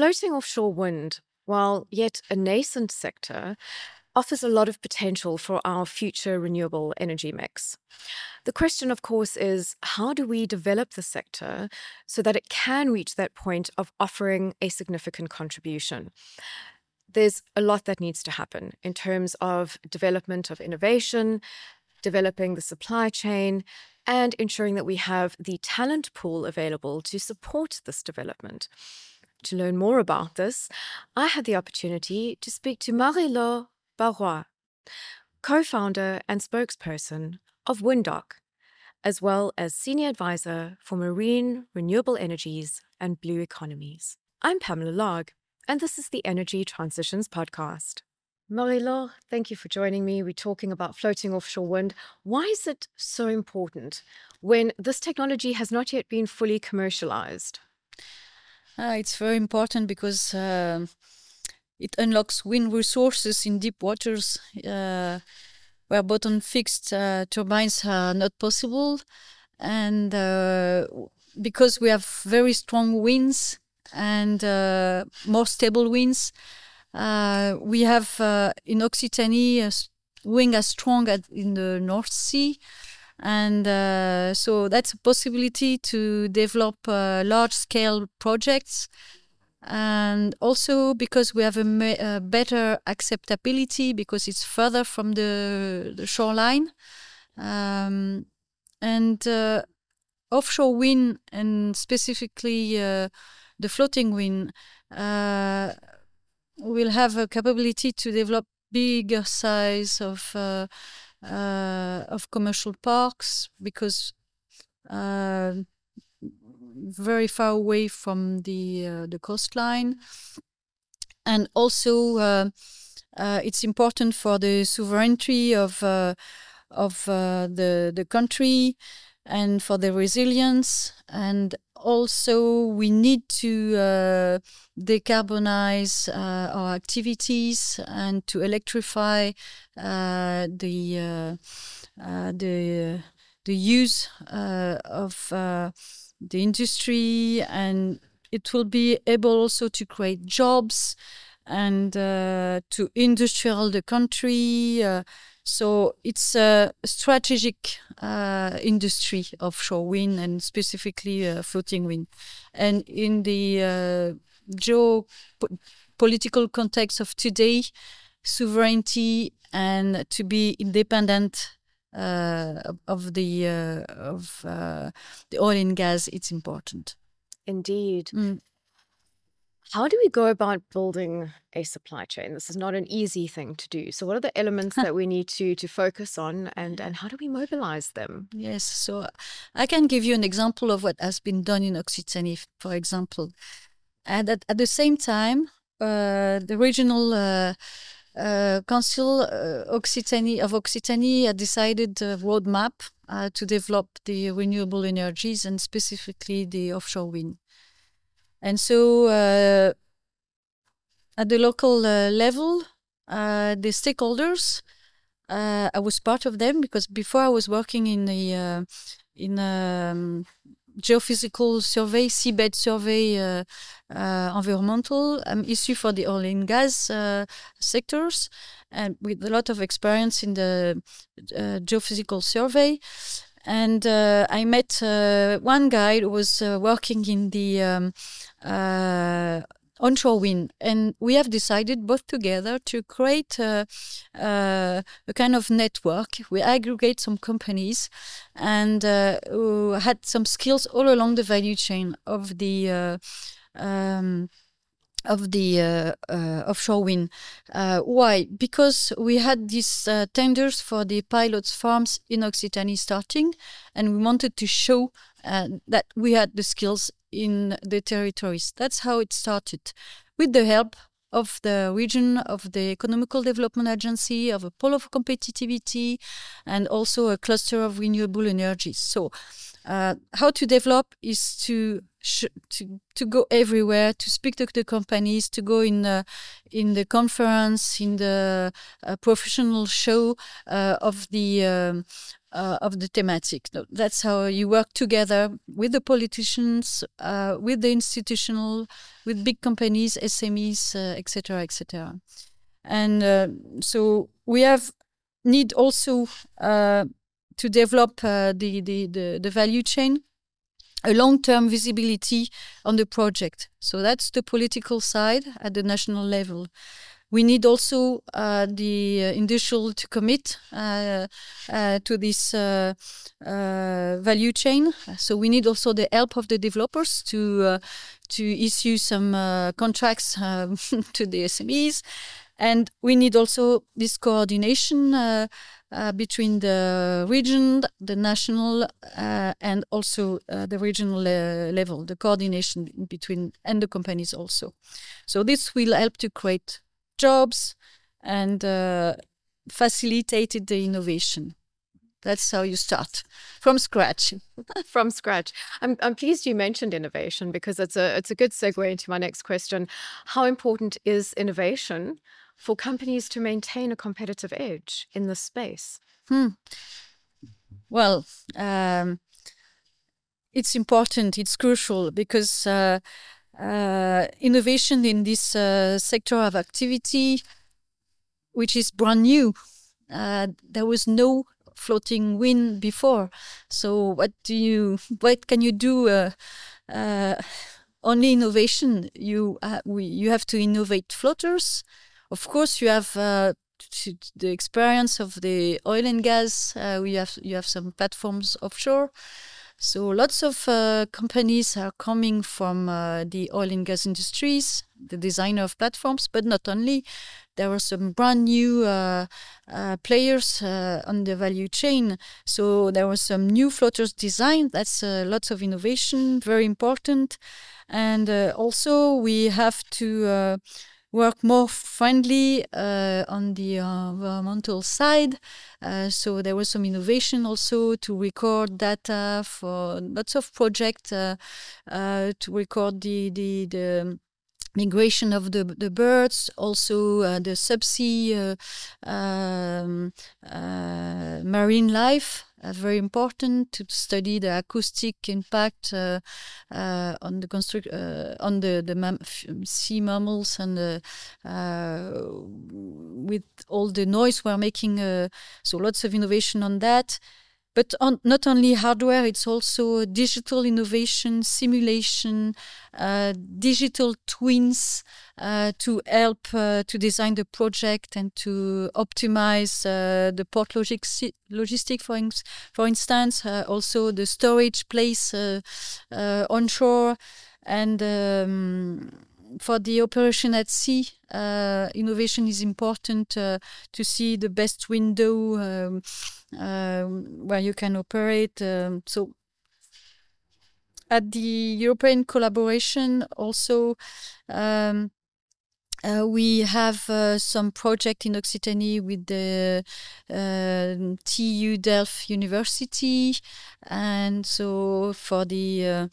Floating offshore wind, while yet a nascent sector, offers a lot of potential for our future renewable energy mix. The question, of course, is how do we develop the sector so that it can reach that point of offering a significant contribution? There's a lot that needs to happen in terms of development of innovation, developing the supply chain, and ensuring that we have the talent pool available to support this development. To learn more about this, I had the opportunity to speak to Marie-Laure Barrois, co-founder and spokesperson of Windoc, as well as senior advisor for marine, renewable energies, and blue economies. I'm Pamela Log, and this is the Energy Transitions Podcast. Marie-Laure, thank you for joining me. We're talking about floating offshore wind. Why is it so important when this technology has not yet been fully commercialized? It's very important because it unlocks wind resources in deep waters where bottom-fixed turbines are not possible. And because we have very strong winds and more stable winds, we have in Occitanie a wind as strong as in the North Sea. And so that's a possibility to develop large-scale projects. And also because we have a better acceptability because it's further from the shoreline. And offshore wind, and specifically the floating wind, will have a capability to develop bigger size of commercial parks because very far away from the coastline, and also it's important for the sovereignty of the country and for the resilience. And also we need to decarbonize our activities and to electrify the use of the industry, and it will be able also to create jobs and to industrialize the country. So it's a strategic industry, offshore wind, and specifically floating wind. And in the geopolitical context of today, sovereignty and to be independent of the oil and gas, it's important. Indeed. How do we go about building a supply chain? This is not an easy thing to do. So what are the elements that we need to focus on, and how do we mobilize them? Yes, so I can give you an example of what has been done in Occitanie, for example. And at the same time, the regional Council of Occitanie had decided a roadmap to develop the renewable energies and specifically the offshore wind. And so at the local level, the stakeholders, I was part of them because before I was working in the geophysical survey, seabed survey, environmental. I'm issue for the oil and gas sectors, and with a lot of experience in the geophysical survey. And I met one guy who was working in the onshore wind, and we have decided both together to create a kind of network. We aggregate some companies and who had some skills all along the value chain of the offshore wind. Why? Because we had these tenders for the pilots farms in Occitanie starting, and we wanted to show that we had the skills in the territories. That's how it started, with the help of the region, of the Economical Development Agency, of a pole of competitivity, and also a cluster of renewable energies. So how to develop is to go everywhere, to speak to the companies, to go in the conference, in the professional show of the of the thematic. No, that's how you work together with the politicians, with the institutional, with big companies, SMEs, etc., etc. And so we need also to develop the value chain, a long-term visibility on the project. So that's the political side at the national level. We need also the industrial to commit to this value chain. So we need also the help of the developers to issue some contracts to the SMEs. And we need also this coordination between the region, the national, and also the regional level, the coordination between and the companies also. So this will help to create jobs and facilitated the innovation. That's how you start from scratch. From scratch. I'm pleased you mentioned innovation, because it's a good segue into my next question. How important is innovation for companies to maintain a competitive edge in this space? Well, it's important, it's crucial, because innovation in this sector of activity, which is brand new, there was no floating wind before. So what can you do? Only innovation. You have to innovate floaters. Of course, you have the experience of the oil and gas. You have some platforms offshore. So lots of companies are coming from the oil and gas industries, the designer of platforms, but not only. There are some brand new players on the value chain. So there was some new floaters design. That's lots of innovation, very important. And also we have to work more friendly on the environmental side. So there was some innovation also to record data for lots of projects, to record the migration of the birds, also the subsea marine life. Very important to study the acoustic impact on the sea mammals, and with all the noise we're making. So lots of innovation on that. But not only hardware, it's also digital innovation, simulation, digital twins to help to design the project and to optimize the port logistic, for instance, also the storage place onshore, and for the operation at sea, innovation is important to see the best window where you can operate. So at the European collaboration also, we have some project in Occitanie with the TU Delft University, and so for the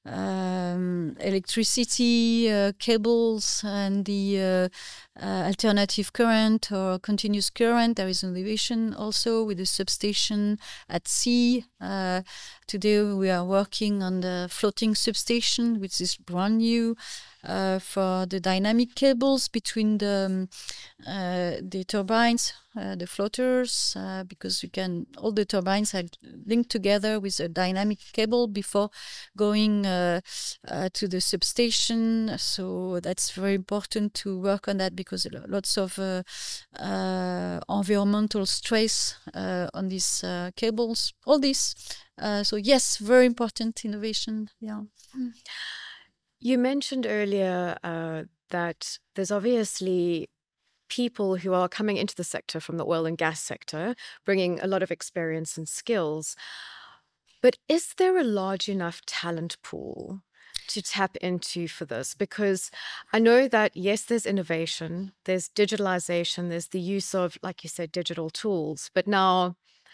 electricity cables and the alternative current or continuous current, there is innovation also with the substation at sea. Today we are working on the floating substation, which is brand new. For the dynamic cables between the turbines, the floaters, because all the turbines are linked together with a dynamic cable before going to the substation. So that's very important to work on that, because lots of environmental stress on these cables. All this. So yes, very important innovation. Yeah. You mentioned earlier that there's obviously people who are coming into the sector from the oil and gas sector, bringing a lot of experience and skills. But is there a large enough talent pool to tap into for this? Because I know that, yes, there's innovation, there's digitalization, there's the use of, like you said, digital tools. But now,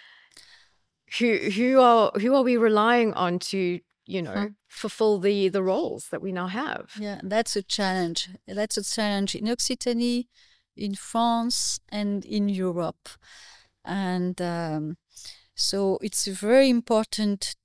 who are we relying on to fulfill the roles that we now have? Yeah, that's a challenge. That's a challenge in Occitanie, in France, and in Europe. And So it's very important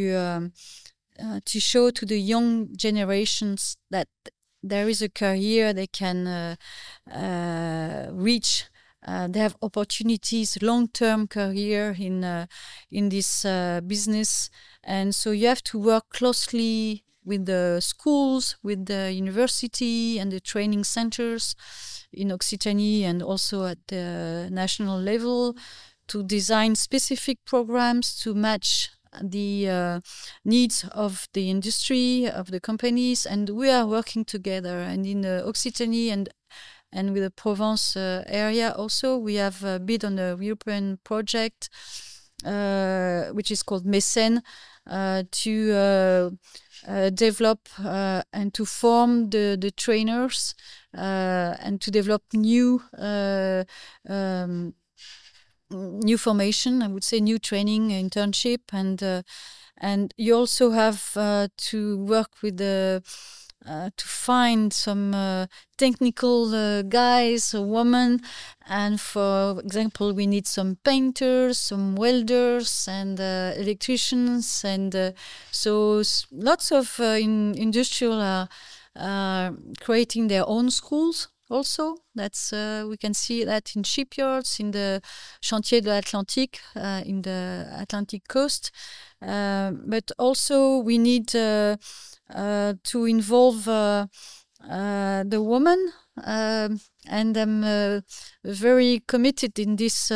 to show to the young generations that there is a career they can reach. They have opportunities, long-term career in this business, and so you have to work closely with the schools, with the university and the training centers in Occitanie and also at the national level to design specific programs to match the needs of the industry, of the companies, and we are working together. And in Occitanie and with the Provence area also, we have bid on a European project which is called MECEN to develop and to form the trainers and to develop new formation, I would say new training, internship, and you also have to work with to find some technical guys or women, and for example we need some painters, some welders and electricians, and so lots of industrial are creating their own schools. Also, that's we can see that in shipyards, in the Chantier de l'Atlantique, in the Atlantic coast. But also, we need to involve the women, and I'm very committed in these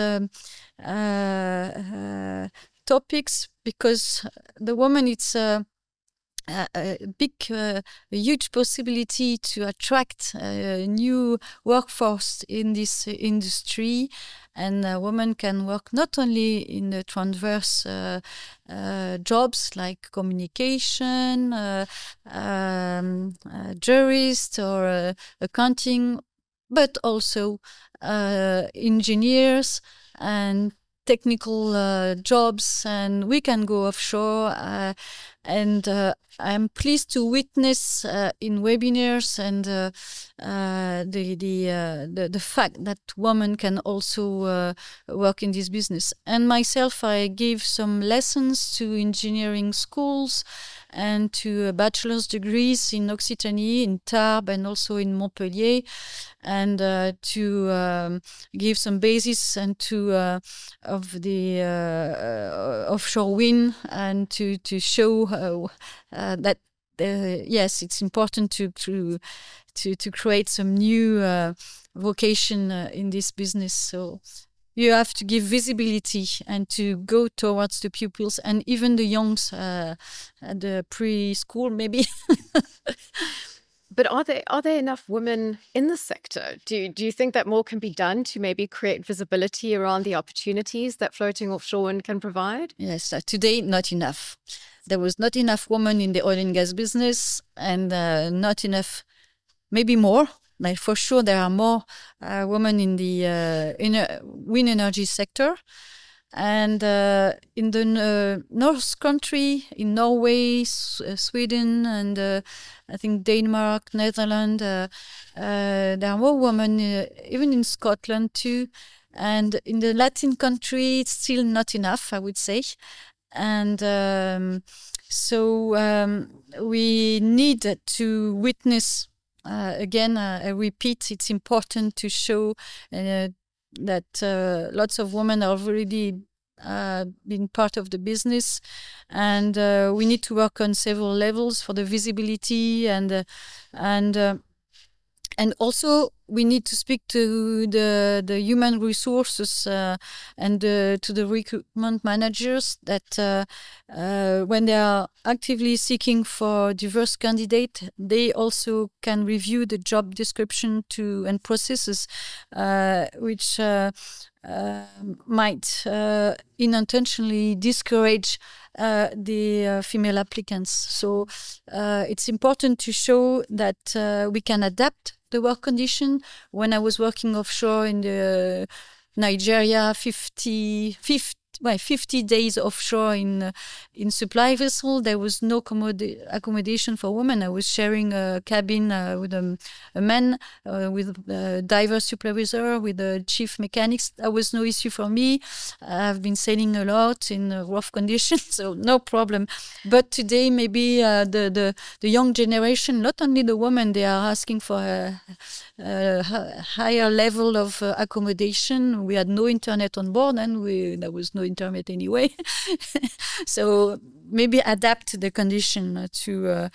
topics, because the woman, it's a huge possibility to attract a new workforce in this industry, and women can work not only in the transverse jobs like communication, jurist or accounting, but also engineers and technical jobs, and we can go offshore. And I'm pleased to witness in webinars and the fact that women can also work in this business. And myself, I give some lessons to engineering schools and to bachelor's degrees in Occitanie, in Tarbes, and also in Montpellier, and to give some basis and to of the offshore wind, and to show that yes, it's important to create some new vocation in this business. So you have to give visibility and to go towards the pupils and even the youngs at the preschool, maybe. But are there enough women in the sector? Do you think that more can be done to maybe create visibility around the opportunities that floating offshore wind can provide? Yes, today not enough. There was not enough women in the oil and gas business, and not enough, maybe more. Like for sure, there are more women in the wind energy sector. And in the North country, in Norway, Sweden, and I think Denmark, Netherlands, there are more women, even in Scotland too. And in the Latin country, it's still not enough, I would say. And so we need to witness, again, I repeat, it's important to show that lots of women are already been part of the business, and we need to work on several levels for the visibility, and also we need to speak to the human resources and to the recruitment managers that when they are actively seeking for diverse candidate, they also can review the job description and processes which might unintentionally discourage the female applicants. So it's important to show that we can adapt the work condition. When I was working offshore in the Nigeria 50 50 days offshore in supply vessel. There was no accommodation for women. I was sharing a cabin with a man, with a diver supervisor, with a chief mechanics. That was no issue for me. I've been sailing a lot in rough conditions, so no problem. But today, maybe the young generation, not only the women, they are asking for a higher level of accommodation. We had no internet on board, and there was no internet anyway. So maybe adapt the condition to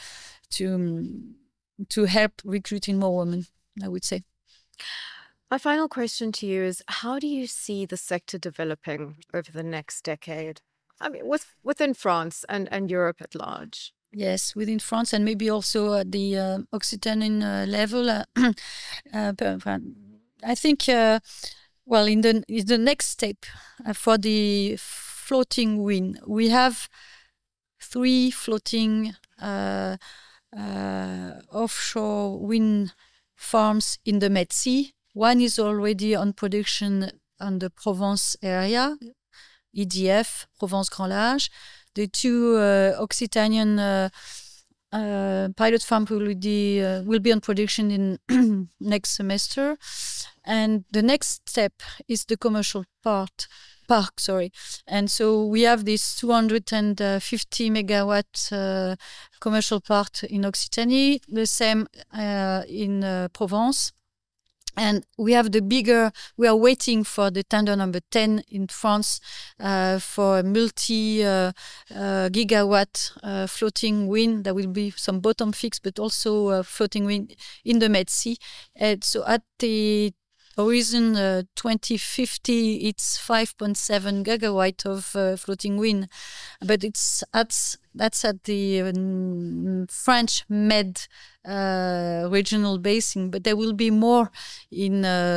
help recruiting more women, I would say. My final question to you is, how do you see the sector developing over the next decade? I mean, within France and Europe at large. Yes, within France and maybe also at the Occitanian level. I think, well, in the next step for the floating wind, we have 3 floating offshore wind farms in the Med Sea. One is already on production on the Provence area, EDF, Provence Grand Large. The 2 Occitanian pilot farms will be on production in next semester. And the next step is the commercial park. And so we have this 250 megawatt commercial park in Occitanie, the same in Provence. And we are waiting for the tender number 10 in France for multi gigawatt floating wind. There will be some bottom fix, but also floating wind in the Med Sea. And so at the horizon 2050, it's 5.7 gigawatt of floating wind, but that's at the French Med regional basin. But there will be more in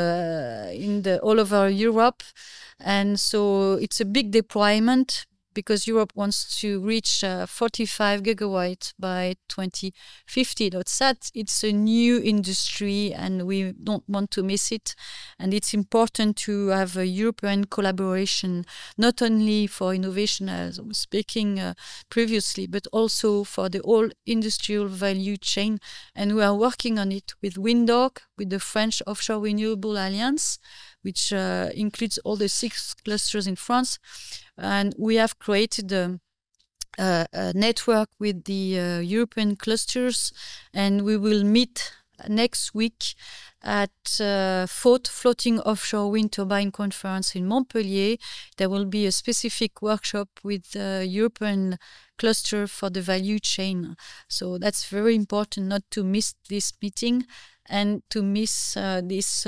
the all over Europe, and so it's a big deployment, because Europe wants to reach 45 gigawatts by 2050. It's a new industry, and we don't want to miss it. And it's important to have a European collaboration, not only for innovation, as I was speaking previously, but also for the whole industrial value chain. And we are working on it with WindOrg, with the French Offshore Renewable Alliance, which includes all the 6 clusters in France. And we have created a network with the European clusters, and we will meet next week at 4th Floating Offshore Wind Turbine Conference in Montpellier. There will be a specific workshop with the European cluster for the value chain. So that's very important not to miss this meeting and to miss this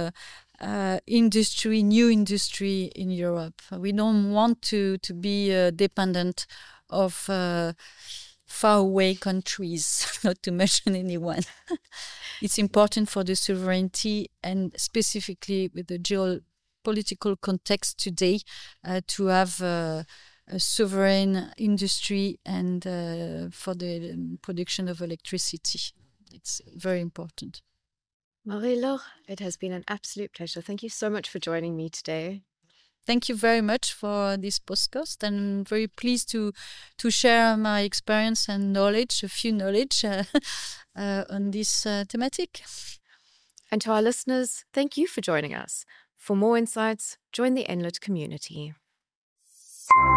new industry in Europe. We don't want to be dependent of faraway countries, not to mention anyone. It's important for the sovereignty, and specifically with the geopolitical context today, to have a sovereign industry and for the production of electricity. It's very important. Marie-Laure, it has been an absolute pleasure. Thank you so much for joining me today. Thank you very much for this podcast. I'm very pleased to share my experience and knowledge, a few knowledge on this thematic. And to our listeners, thank you for joining us. For more insights, join the NLIT community.